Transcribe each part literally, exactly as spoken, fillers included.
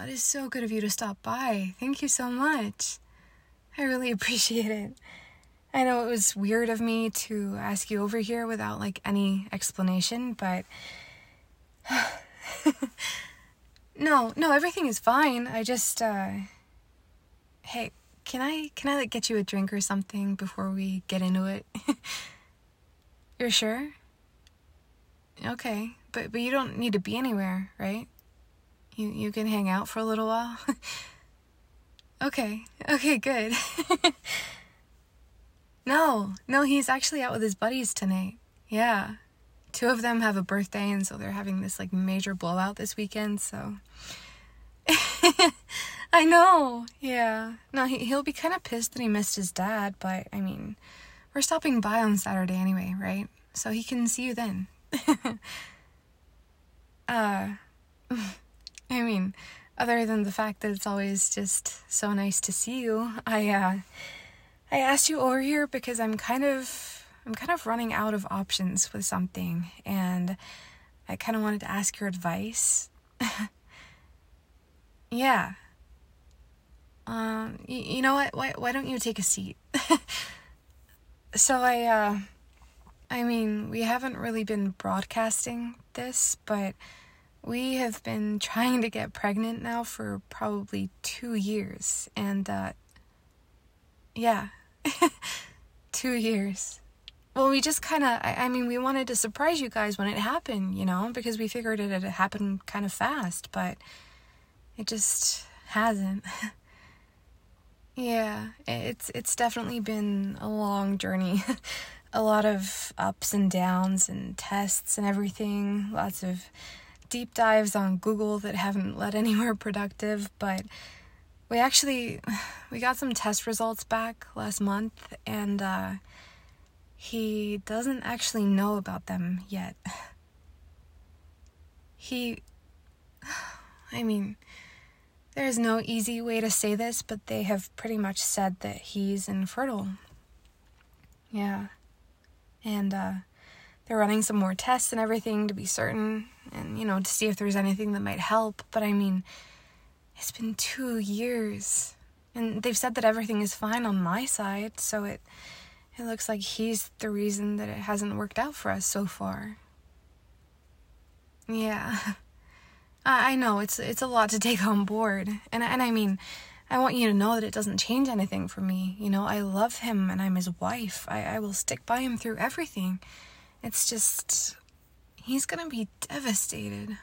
that is so good of you to stop by. Thank you so much. I really appreciate it. I know it was weird of me to ask you over here without, like, any explanation, but... no, no, everything is fine. I just, uh... Hey, can I, can I, like, get you a drink or something before we get into it? You're sure? Okay, but, but you don't need to be anywhere, right? You, you can hang out for a little while? Okay, okay, good. No, no, he's actually out with his buddies tonight. Yeah. Two of them have a birthday, and so they're having this, like, major blowout this weekend, so... I know, yeah. No, he, he'll be kind of pissed that he missed his dad, but, I mean, we're stopping by on Saturday anyway, right? So he can see you then. uh, I mean, other than the fact that it's always just so nice to see you, I, uh... I asked you over here because I'm kind of, I'm kind of running out of options with something, and I kind of wanted to ask your advice. Yeah. Um, you, you know what? Why, why don't you take a seat? So I, uh, I mean, we haven't really been broadcasting this, but we have been trying to get pregnant now for probably two years, and, uh, yeah. Two years. Well, we just kind of, I, I mean, we wanted to surprise you guys when it happened, you know, because we figured it had happened kind of fast, but it just hasn't. Yeah, it's, it's definitely been a long journey. A lot of ups and downs and tests and everything. Lots of deep dives on Google that haven't led anywhere productive, but we actually, we got some test results back last month, and uh, he doesn't actually know about them yet. He, I mean, there's no easy way to say this, but they have pretty much said that he's infertile. Yeah. And uh, they're running some more tests and everything to be certain, and, you know, to see if there's anything that might help, but I mean... It's been two years, and they've said that everything is fine on my side, so it it looks like he's the reason that it hasn't worked out for us so far. Yeah, I, I know, it's it's a lot to take on board, and, and I mean, I want you to know that it doesn't change anything for me. You know, I love him, and I'm his wife. I, I will stick by him through everything. It's just, he's gonna be devastated.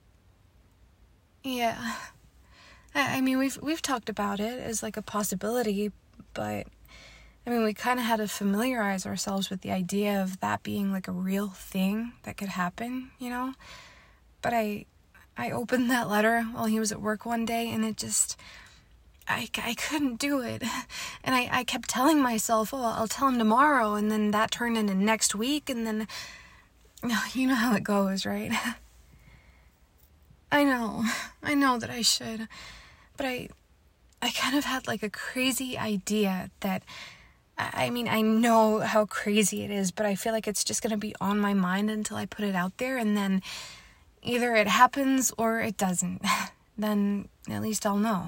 Yeah. I mean, we've we've talked about it as, like, a possibility, but, I mean, we kind of had to familiarize ourselves with the idea of that being, like, a real thing that could happen, you know? But I, I opened that letter while he was at work one day, and it just, I, I couldn't do it. And I, I kept telling myself, oh, I'll tell him tomorrow, and then that turned into next week, and then, you know how it goes, right? I know, I know that I should. But I, I kind of had, like, a crazy idea that, I mean, I know how crazy it is, but I feel like it's just going to be on my mind until I put it out there, and then either it happens or it doesn't. Then at least I'll know.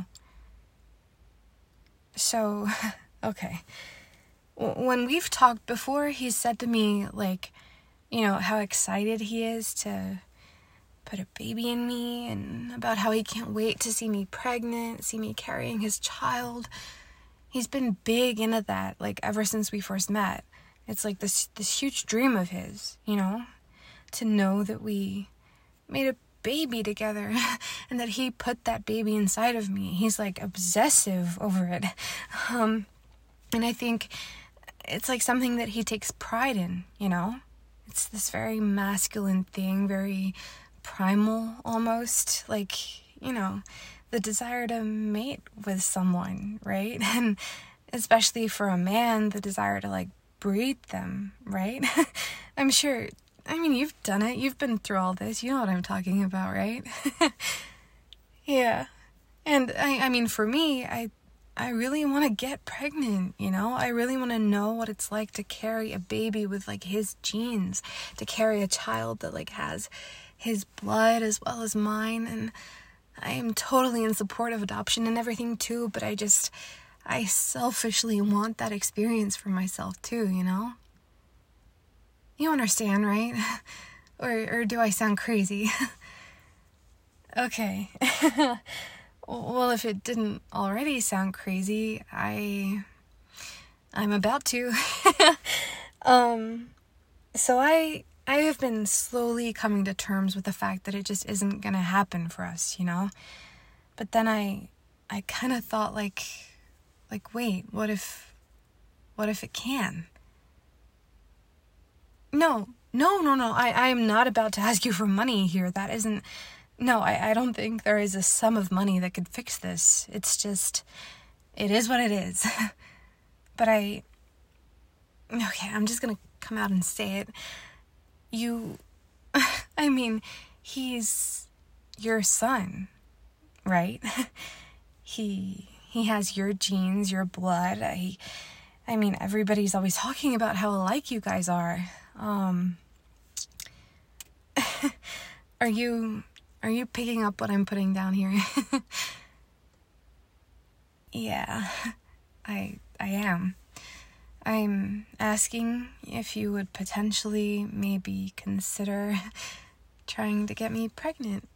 So, okay. When we've talked before, he's said to me, like, you know, how excited he is to put a baby in me, and about how he can't wait to see me pregnant, see me carrying his child. He's been big into that, like, ever since we first met. It's like this this huge dream of his, you know, to know that we made a baby together and that he put that baby inside of me. He's, like, obsessive over it. Um, and I think it's, like, something that he takes pride in, you know? It's this very masculine thing, very primal almost, like, you know, the desire to mate with someone, right? And especially for a man, the desire to, like, breed them, right? I'm sure, I mean, you've done it, you've been through all this, you know what I'm talking about, right? Yeah. And I, I mean, for me, I I really want to get pregnant, you know? I really want to know what it's like to carry a baby with, like, his genes, to carry a child that, like, has his blood as well as mine, and I am totally in support of adoption and everything too, but I just, I selfishly want that experience for myself too, you know? You understand, right? or, or do I sound crazy? Okay. Well, if it didn't already sound crazy, I, I'm about to. um, so I, I have been slowly coming to terms with the fact that it just isn't gonna happen for us, you know? But then I, I kind of thought like, like, wait, what if, what if it can? No, no, no, no, I, I am not about to ask you for money here. That isn't, no, I, I don't think there is a sum of money that could fix this. It's just, it is what it is. But I, okay, I'm just gonna come out and say it. You, I mean, he's your son, right? he, he has your genes, your blood. I, I mean, everybody's always talking about how alike you guys are. Um, are you, are you picking up what I'm putting down here? Yeah, I, I am. I'm asking if you would potentially maybe consider trying to get me pregnant.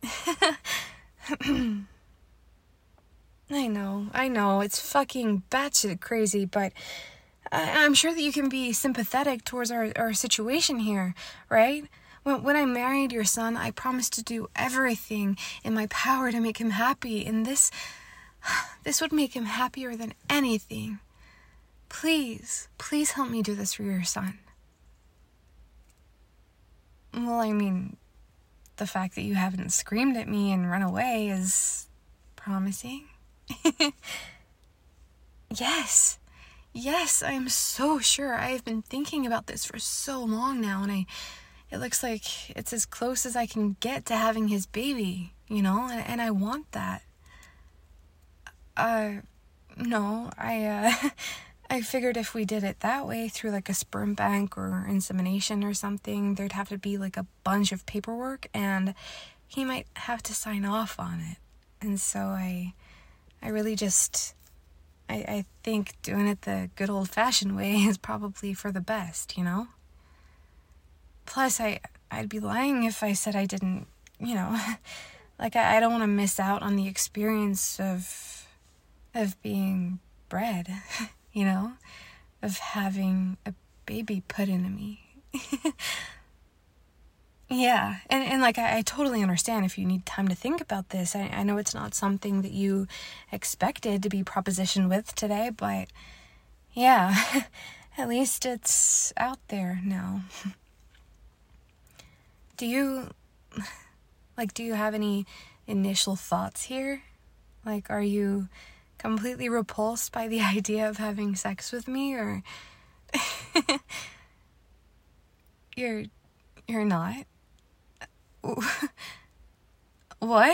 I know, I know, it's fucking batshit crazy, but I- I'm sure that you can be sympathetic towards our, our situation here, right? When, when I married your son, I promised to do everything in my power to make him happy, and this, this would make him happier than anything. Please, please help me do this for your son. Well, I mean, the fact that you haven't screamed at me and run away is promising. Yes, yes, I am so sure. I have been thinking about this for so long now, and I, it looks like it's as close as I can get to having his baby, you know, and, and I want that. Uh, no, I, uh... I figured if we did it that way, through like a sperm bank or insemination or something, there'd have to be like a bunch of paperwork, and he might have to sign off on it. And so I, I really just, I, I think doing it the good old-fashioned way is probably for the best, you know? Plus, I, I'd be lying if I said I didn't, you know, like I, I don't want to miss out on the experience of, of being bred. You know, of having a baby put into me. Yeah, and, and like, I, I totally understand if you need time to think about this. I, I know it's not something that you expected to be propositioned with today, but yeah, at least it's out there now. Do you, like, do you have any initial thoughts here? Like, are you completely repulsed by the idea of having sex with me, or you're you're not? What?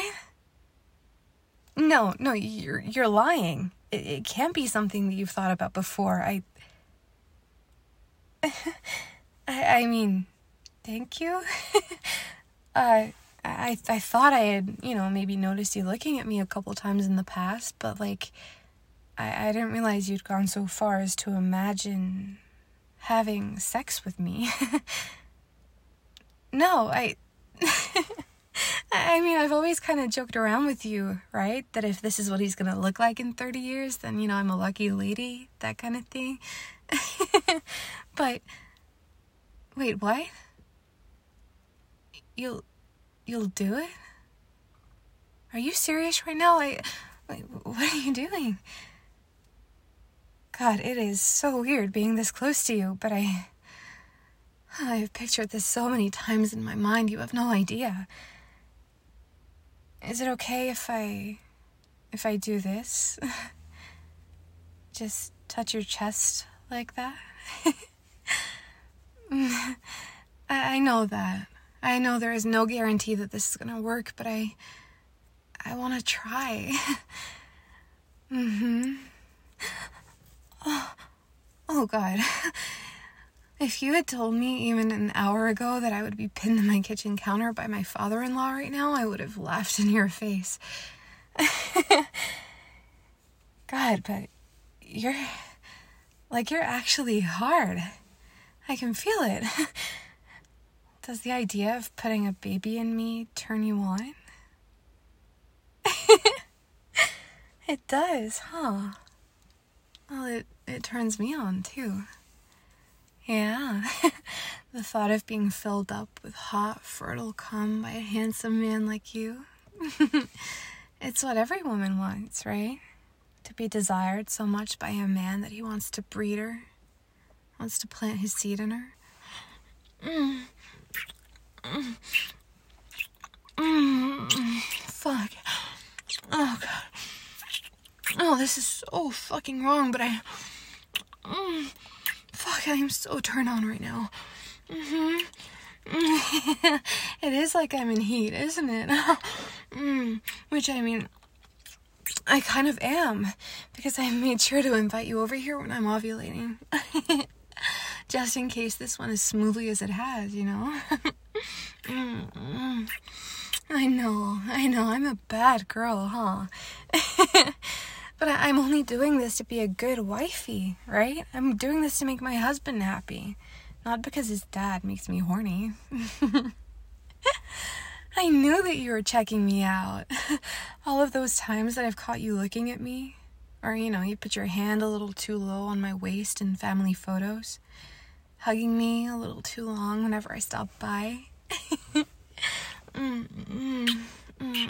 No, no, you're you're lying. It, it can't be something that you've thought about before. I I, I mean, thank you. uh I I thought I had, you know, maybe noticed you looking at me a couple times in the past, but, like, I, I didn't realize you'd gone so far as to imagine having sex with me. No, I... I mean, I've always kind of joked around with you, right? That if this is what he's gonna look like in thirty years, then, you know, I'm a lucky lady, that kind of thing. But, wait, what? You'll... You'll do it? Are you serious right now? I, wait, what are you doing? God, it is so weird being this close to you, but I... I've pictured this so many times in my mind, you have no idea. Is it okay if I... if I do this? Just touch your chest like that? I, I know that. I know there is no guarantee that this is gonna work, but I... I wanna try. Mm-hmm. Oh, oh, God. If you had told me even an hour ago that I would be pinned to my kitchen counter by my father-in-law right now, I would have laughed in your face. God, but you're, like, you're actually hard. I can feel it. Does the idea of putting a baby in me turn you on? It does, huh? Well, it, it turns me on, too. Yeah. The thought of being filled up with hot, fertile cum by a handsome man like you. It's what every woman wants, right? To be desired so much by a man that he wants to breed her, wants to plant his seed in her. Mm. Mm. Mm. Fuck. Oh, God. Oh, this is so fucking wrong, but I... Mm. Fuck, I am so turned on right now. Mm-hmm. Mm. It is like I'm in heat, isn't it? Mm. Which, I mean... I kind of am, because I made sure to invite you over here when I'm ovulating. Just in case this went as smoothly as it has, you know? Mm-mm. I know, I know, I'm a bad girl, huh? But I- I'm only doing this to be a good wifey, right? I'm doing this to make my husband happy, not because his dad makes me horny. I knew that you were checking me out. All of those times that I've caught you looking at me. Or, you know, you put your hand a little too low on my waist in family photos. Hugging me a little too long whenever I stop by. mm, mm, mm,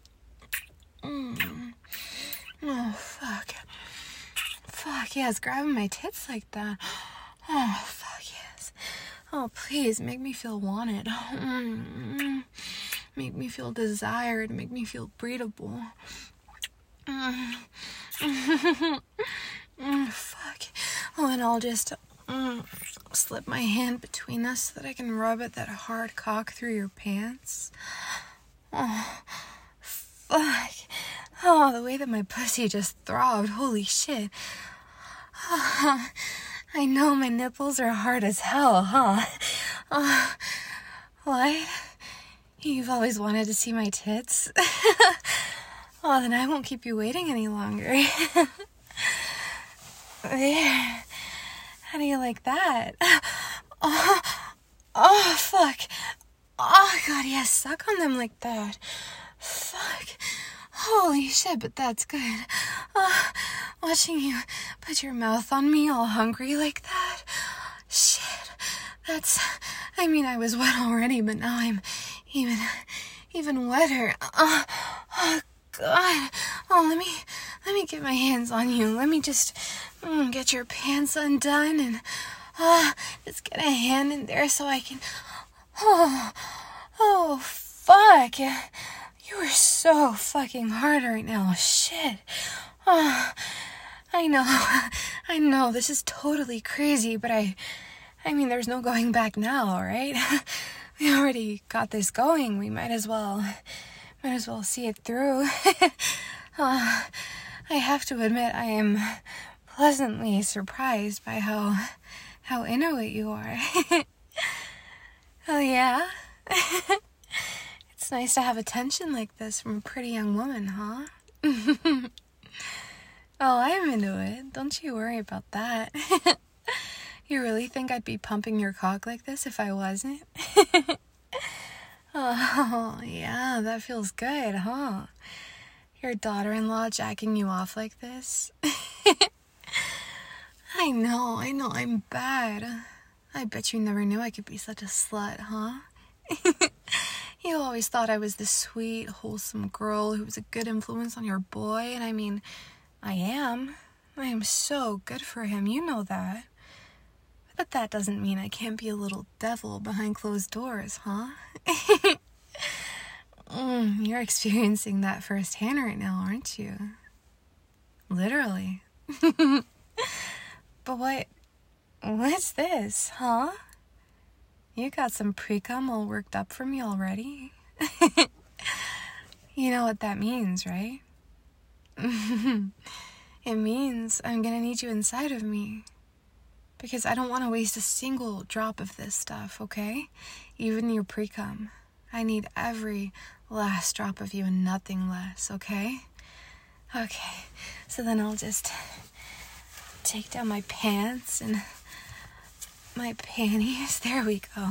mm. Oh, fuck. Fuck, yes, grabbing my tits like that. Oh, fuck, yes. Oh, please, make me feel wanted. Mm-hmm. Make me feel desired. Make me feel breedable. Mm-hmm. Mm, fuck. Oh, and I'll just mm, slip my hand between us so that I can rub at that hard cock through your pants. Oh, fuck. Oh, the way that my pussy just throbbed. Holy shit. Oh, I know my nipples are hard as hell, huh? Oh, what? You've always wanted to see my tits? Oh, then I won't keep you waiting any longer. There. How do you like that? Oh, oh, fuck. Oh, God, yes, suck on them like that. Fuck. Holy shit, but that's good. Oh, watching you put your mouth on me all hungry like that. Shit. That's... I mean, I was wet already, but now I'm even... even wetter. Oh, oh God. Oh, let me... let me get my hands on you. Let me just mm, get your pants undone and... Oh, just get a hand in there so I can... Oh... Oh, fuck. You are so fucking hard right now. Shit. Oh, I know. I know. This is totally crazy, but I... I mean, there's no going back now, right? We already got this going. We might as well... Might as well see it through. Oh, I have to admit, I am pleasantly surprised by how... how into it you are. Oh, yeah? It's nice to have attention like this from a pretty young woman, huh? Oh, I'm into it. Don't you worry about that. You really think I'd be pumping your cock like this if I wasn't? Oh, yeah, that feels good, huh? Your daughter-in-law jacking you off like this? I know, I know, I'm bad. I bet you never knew I could be such a slut, huh? You always thought I was this sweet, wholesome girl who was a good influence on your boy, and I mean, I am. I am so good for him, you know that. But that doesn't mean I can't be a little devil behind closed doors, huh? mm, you're experiencing that firsthand right now, aren't you? Literally. But what... what's this, huh? You got some pre-cum all worked up for me already? You know what that means, right? It means I'm gonna need you inside of me. Because I don't want to waste a single drop of this stuff, okay? Even your pre-cum. I need every last drop of you and nothing less, okay? Okay, so then I'll just take down my pants and my panties. There we go.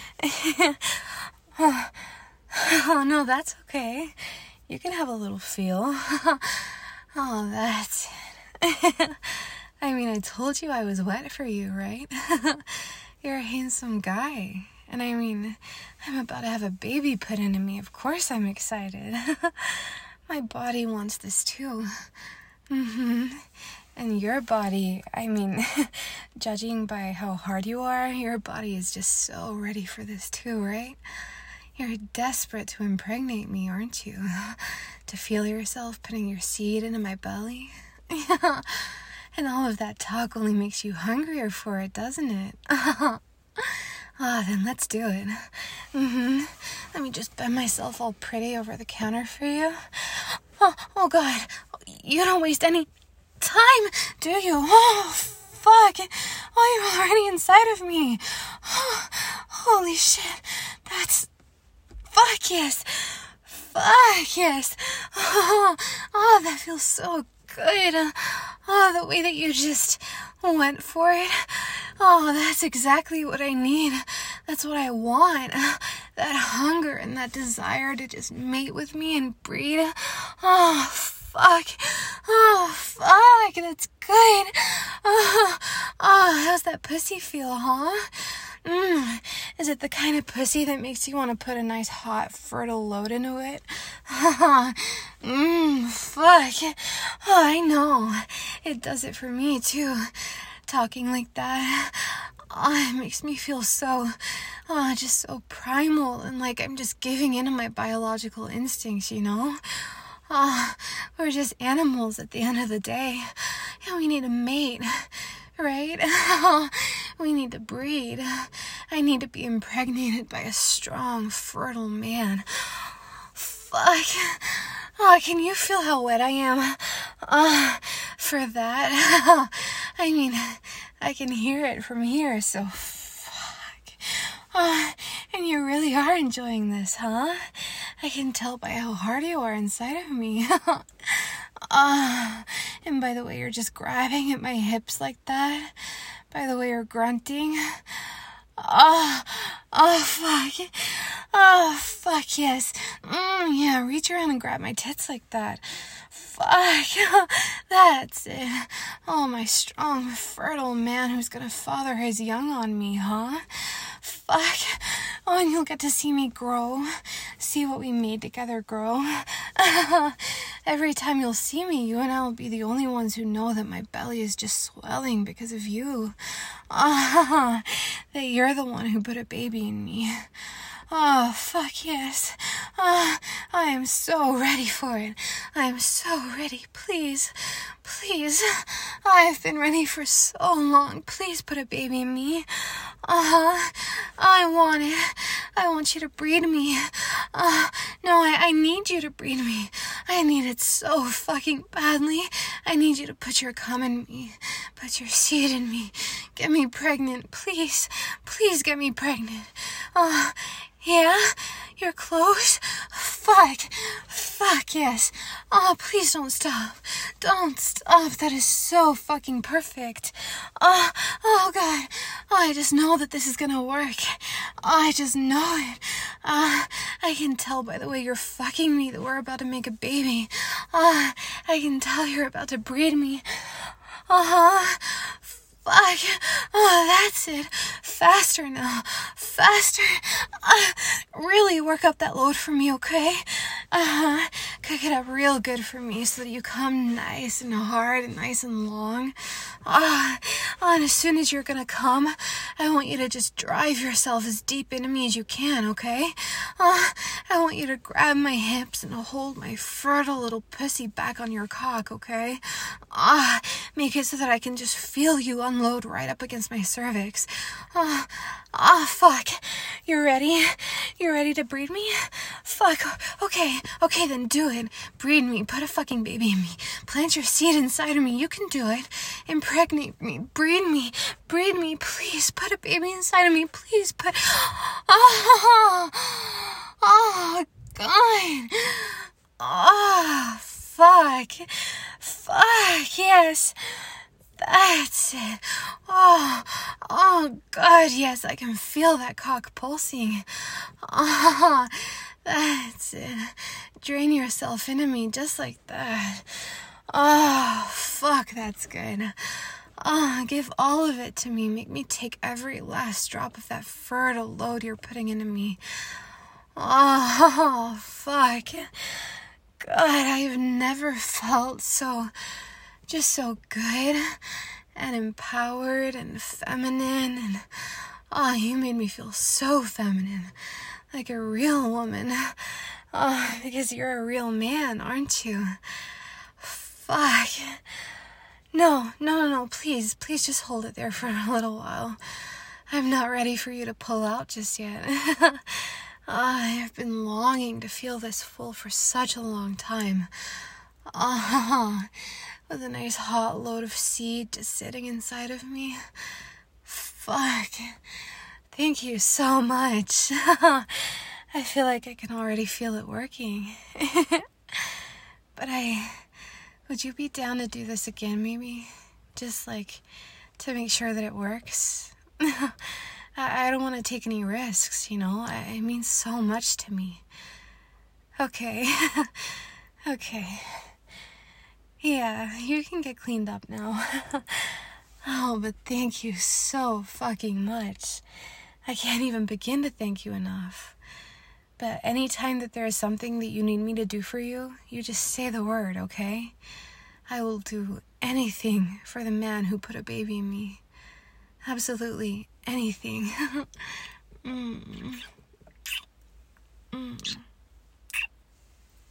oh, oh, no, that's okay. You can have a little feel. oh, that's it. I mean, I told you I was wet for you, right? You're a handsome guy. And I mean, I'm about to have a baby put into me. Of course I'm excited. My body wants this too. Mm-hmm. And your body, I mean, judging by how hard you are, your body is just so ready for this too, right? You're desperate to impregnate me, aren't you? To feel yourself putting your seed into my belly? And all of that talk only makes you hungrier for it, doesn't it? Ah, oh, then let's do it. Mm-hmm. Let me just bend myself all pretty over the counter for you. Oh, oh God. You don't waste any time, do you? Oh, fuck. Oh, you're already inside of me. Oh, holy shit. That's... Fuck yes. Fuck yes. Oh, oh, that feels so good. Oh, the way that you just went for it. Oh, that's exactly what I need. That's what I want. That hunger and that desire to just mate with me and breed. Oh, fuck. Oh, fuck. That's good. Oh, oh, how's that pussy feel, huh? Mm, is it the kind of pussy that makes you want to put a nice hot fertile load into it? Mmm, fuck. Oh, I know. It does it for me too. Talking like that. Oh, it makes me feel so, oh, just so primal and like I'm just giving in to my biological instincts, you know? Oh, we're just animals at the end of the day. And we need a mate. Right? We need to breed. I need to be impregnated by a strong, fertile man. Fuck. Oh, can you feel how wet I am? Uh, for that? I mean, I can hear it from here, so fuck. Oh, and you really are enjoying this, huh? I can tell by how hard you are inside of me. Ah, uh, and by the way you're just grabbing at my hips like that, by the way you're grunting, ah, oh, oh, fuck, oh, fuck, yes, mm, yeah, reach around and grab my tits like that, fuck, that's it, oh, my strong, fertile man who's gonna father his young on me, huh, fuck, oh, and you'll get to see me grow, see what we made together grow. Every time you'll see me, you and I will be the only ones who know that my belly is just swelling because of you. Uh, that you're the one who put a baby in me. Oh, fuck yes. Oh, I am so ready for it. I am so ready. Please, please. I've been ready for so long. Please put a baby in me. Uh-huh. I want it. I want you to breed me. Uh, no, I, I need you to breed me. I need it so fucking badly. I need you to put your cum in me. Put your seed in me. Get me pregnant. Please. Please get me pregnant. Uh, yeah? You're close? Fuck. Fuck, yes. Oh, please don't stop. Don't stop. That is so fucking perfect. Oh, oh, God. Oh, I just know that this is gonna work. Oh, I just know it. Uh, I can tell by the way you're fucking me that we're about to make a baby. Uh, I can tell you're about to breed me. Uh-huh. Fuck. Oh, that's it. Faster now. Faster. Uh, really work up that load for me, okay? Uh-huh. Cook it up real good for me so that you come nice and hard and nice and long. Uh, and as soon as you're gonna come, I want you to just drive yourself as deep into me as you can, okay? Uh, I want you to grab my hips and hold my fertile little pussy back on your cock, okay? Uh, make it so that I can just feel you unload right up against my cervix. Ah, uh, ah, uh, fuck. You ready? You ready to breed me? Fuck. Okay, okay, then do it. Breed me. Put a fucking baby in me. Plant your seed inside of me. You can do it. Impregnate me. Breed me. Breed me. Please put a baby inside of me. Please put... Oh, Oh, God. Oh, fuck. Fuck, yes. That's it. Oh, oh, God, yes, I can feel that cock pulsing. Oh, that's it. Drain yourself into me just like that. Oh, fuck, that's good. Oh, give all of it to me. Make me take every last drop of that fertile load you're putting into me. Oh, fuck. God, I've never felt so, just so good and empowered and feminine. And, oh, you made me feel so feminine, like a real woman. Oh, because you're a real man, aren't you? Fuck. No, no, no, no, please, please just hold it there for a little while. I'm not ready for you to pull out just yet. I've been longing to feel this full for such a long time. Ah, uh, with a nice hot load of seed just sitting inside of me. Fuck. Thank you so much. I feel like I can already feel it working. But I... Would you be down to do this again, maybe? Just, like, to make sure that it works? I, I don't want to take any risks, you know? I, it means so much to me. Okay. Okay. Yeah, you can get cleaned up now. Oh, but thank you so fucking much. I can't even begin to thank you enough. But anytime that there is something that you need me to do for you, you just say the word, okay? I will do anything for the man who put a baby in me. Absolutely anything. mm. Mm.